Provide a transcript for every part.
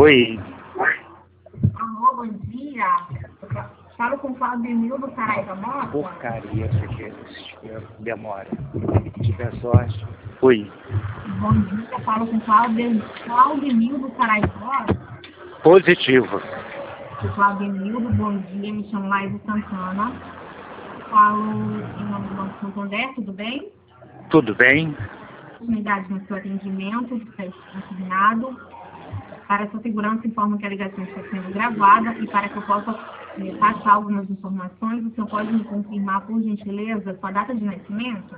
Oi. Alô, bom dia. Falo com o Claudemil do Saraiva Mota. Porcaria, isso aqui demora. Se tiver sorte. Oi. Bom dia, falo com o Claudemil do Saraiva Mota. Positivo. Claudemildo, bom dia, me chamo Laís Santana. Falo em nome do Banco Santander, tudo bem? Tudo bem? Unidade no seu atendimento, está consignado. Para sua segurança, informo que a ligação está sendo gravada e para que eu possa passar algumas informações, o senhor pode me confirmar, por gentileza, sua data de nascimento?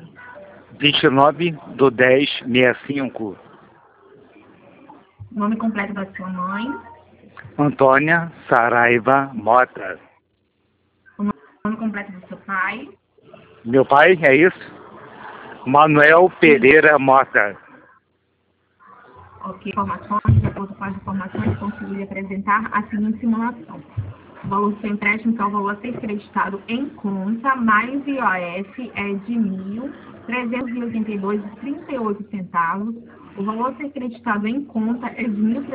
29/10/65. Nome completo da sua mãe? Antônia Saraiva Mota. O nome completo do seu pai? Meu pai, é isso? Manuel Pereira Mota. Ok, informações, de acordo com as informações, consegui apresentar a seguinte simulação. O valor do seu empréstimo, que é o valor a ser creditado em conta, mais IOF, é de R$ 1.382,38. O valor a ser creditado em conta é de R$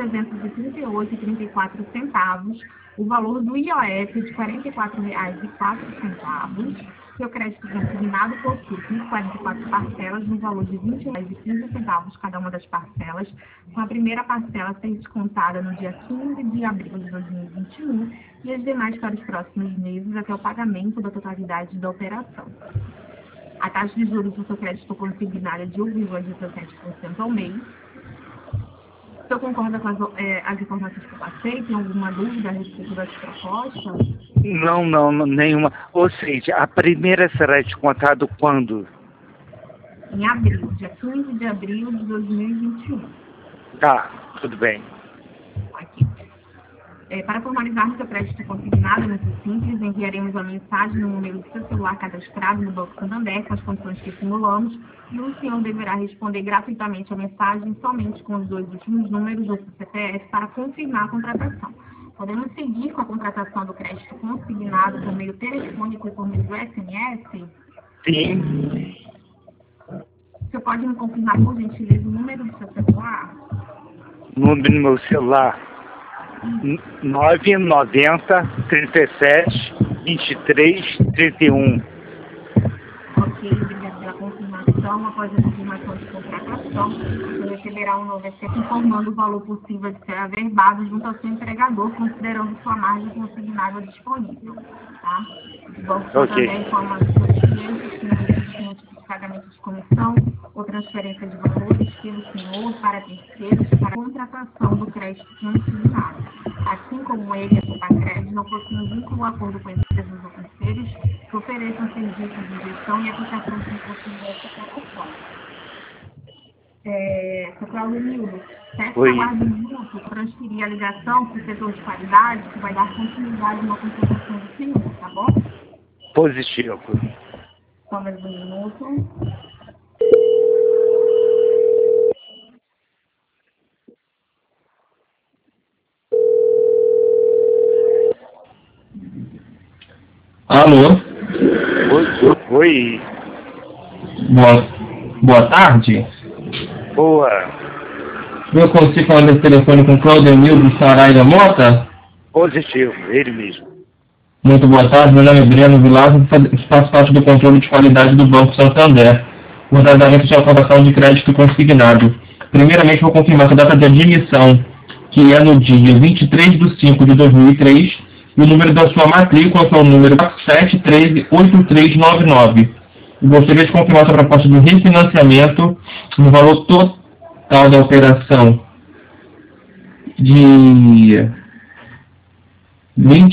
1.338,34. O valor do IOF é de R$ 44,04. Seu crédito consignado possui 44 parcelas no valor de R$ 20,15 cada uma das parcelas, com a primeira parcela a ser descontada no dia 15 de abril de 2021 e as demais para os próximos meses até o pagamento da totalidade da operação. A taxa de juros do seu crédito consignado é de 1,17% ao mês. O senhor concorda com as informações que eu passei? Tem alguma dúvida a respeito das propostas? Não, nenhuma. Ou seja, a primeira será descontada quando? Em abril, dia 15 de abril de 2021. Tá, tudo bem. Aqui. Para formalizarmos o crédito consignado, é muito simples, enviaremos uma mensagem no número do seu celular cadastrado no Banco Santander com as condições que simulamos e o senhor deverá responder gratuitamente a mensagem somente com os 2 últimos números do seu CPF para confirmar a contratação. Podemos seguir com a contratação do crédito consignado por meio telefônico e por meio do SMS? Sim. O senhor pode me confirmar, por gentileza, o número do seu celular? Número do meu celular. 990 37 23 31. Ok, obrigada pela confirmação. Após a confirmação de contratação, você receberá um novo SMS informando o valor possível de ser averbado junto ao seu empregador, considerando sua margem consignável disponível. Tá? O Banco Santander informa aos seus clientes que não existe nenhum tipo de pagamento de comissão ou transferência de valores pelo senhor para terceiros para a contratação do crédito consignado. Assim como ele e a Sopacred não possuem vínculo ou acordo com empresas ou terceiros que ofereçam serviços de gestão e aplicação de recursos dessa plataforma. Seu Claudemildo, peço aguarde um minuto para transferir a ligação para o setor de qualidade, que vai dar continuidade na contratação do senhor, tá bom? Positivo. Só mais um minuto. Alô? Oi. Boa tarde. Boa. Eu consigo falar nesse telefone com o Claudemil do Saraiva Mota? Positivo, ele mesmo. Muito boa tarde, meu nome é Breno Vilar e faço parte do controle de qualidade do Banco Santander, no tratamento de aprovação de crédito consignado. Primeiramente, vou confirmar a data de admissão, que é no dia 23/5/2003, e o número da sua matrícula, que é o número 47138399. Gostaria de confirmar a proposta de refinanciamento no valor total da operação de R$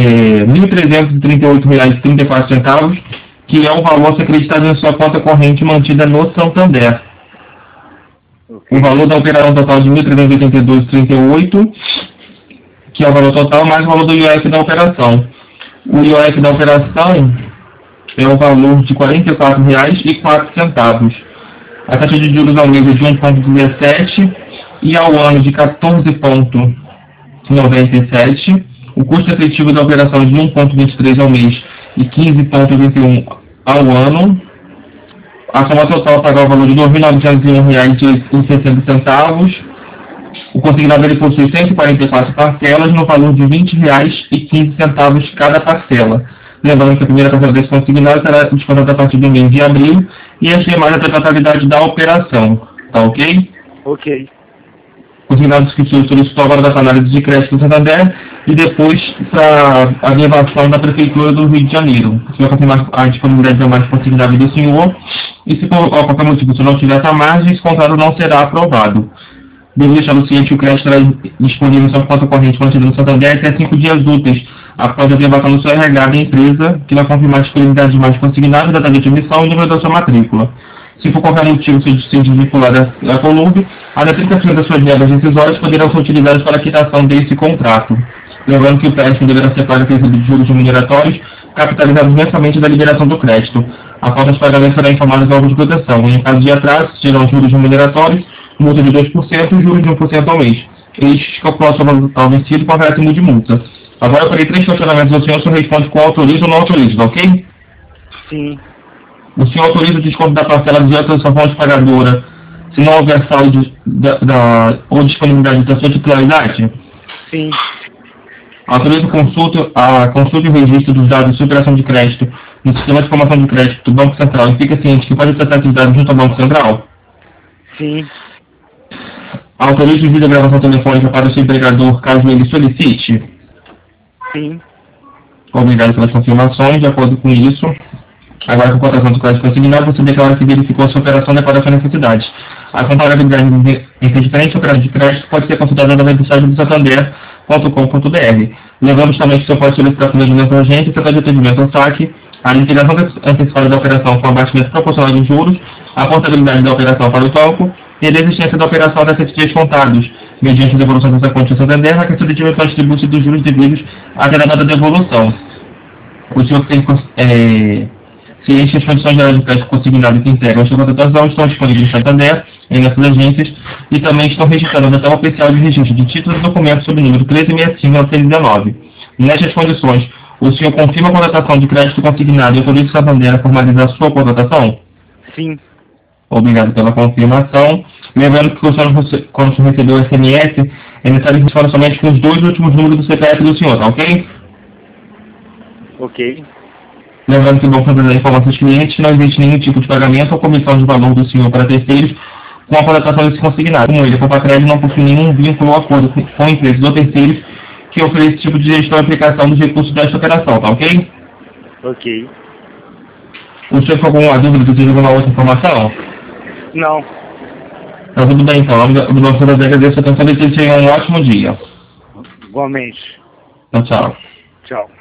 1.338,34, que é o valor a ser acreditado na sua conta corrente mantida no Santander. O valor da operação total de R$ 1.382,38, que é o valor total, mais o valor do IOF da operação. O IOF da operação é o valor de R$ 44,04. A taxa de juros ao mês é de 1,17 e ao ano de 14,97. O custo efetivo da operação é de 1,23 ao mês e 15,21 ao ano. A soma total pagar o valor de R$ 2.901,60. O consignado ele possui 144 parcelas no valor de R$ 20,15 cada parcela. Lembrando que a primeira parcela desse consignado será descontada a partir do mês de abril e as demais até a totalidade da operação. Tá ok? Ok. Consignados que solicitou agora das análises de crédito do Santander e depois para a averbação da Prefeitura do Rio de Janeiro. Você vai confirmar a disponibilidade da margem consignada do senhor e se por qualquer motivo você não tiver essa margem, esse contrato não será aprovado. Devo deixar no ciente que o crédito estará disponível em sua conta corrente mantida no Santander até 5 dias úteis após a averbação do seu RH da empresa, que vai confirmar a disponibilidade de margem consignada, data de emissão e número da sua matrícula. Se por qualquer motivo se desvincular da Columbi, até 30% das suas verbas decisórias poderão ser utilizadas para a quitação desse contrato. Lembrando que o empréstimo deverá ser pago de juros remuneratórios capitalizados mensalmente da liberação do crédito. A falta de pagamento será informada ao órgão de proteção. Em caso de atraso, serão juros remuneratórios, multa de 2% e juros de 1% ao mês. Estes calculados ao vencido com acréscimo de multa. Agora eu farei 3 questionamentos ao senhor, o senhor responde com autoriza ou não autoriza, ok? Sim. O senhor autoriza o desconto da parcela diante da sua fonte pagadora, se não houver saldo ou disponibilidade da sua titularidade? Sim. Autoriza a consulta e o registro dos dados de operação de crédito no sistema de informação de crédito do Banco Central e fica ciente que pode tratar esses dados junto ao Banco Central? Sim. Autoriza o vídeo de gravação telefônica para o seu empregador caso ele solicite? Sim. Obrigado pelas confirmações. De acordo com isso, agora com a cotação do crédito consignado, você declara que verificou a sua operação de acordo com a necessidade. A comparabilidade entre diferentes operações de crédito pode ser consultada na website do santander.com.br. Lembramos também que você pode solicitar atendimento urgente, tratar de atendimento ao saque, a liquidação antecipada da operação com abatimento proporcional de juros, a contabilidade da operação para o banco e a desistência da operação até 7 dias contados, mediante a devolução dessa conta de Santander, na questão de dimensão de tributos e dos juros devidos até a data da devolução. O senhor tem ciente as condições gerais de crédito consignado que integram a sua contratação estão disponíveis no Santander, em nossas agências, e também estão registradas na tela oficial de registro de títulos e documentos sob o número 1365-1919. Nestas condições, o senhor confirma a contratação de crédito consignado e autoriza o Santander a formalizar a sua contratação? Sim. Obrigado pela confirmação. Lembrando que quando o senhor recebeu o SMS, é necessário que responda somente com os 2 últimos números do CPF do senhor, tá ok? Ok. Lembrando que o Banco Santander informa aos clientes que não existe nenhum tipo de pagamento ou comissão de valor do senhor para terceiros com a contratação desse consignado. Como ele, a Compacred não possui nenhum vínculo ou acordo com empresas ou terceiros que ofereça esse tipo de gestão e aplicação dos recursos desta operação, tá ok? Ok. O senhor ficou com alguma dúvida, precisa de alguma outra informação? Não. Tá tudo bem então. O Banco Santander agradece a atenção e deseja um ótimo dia. Igualmente. Tchau, tchau. Tchau.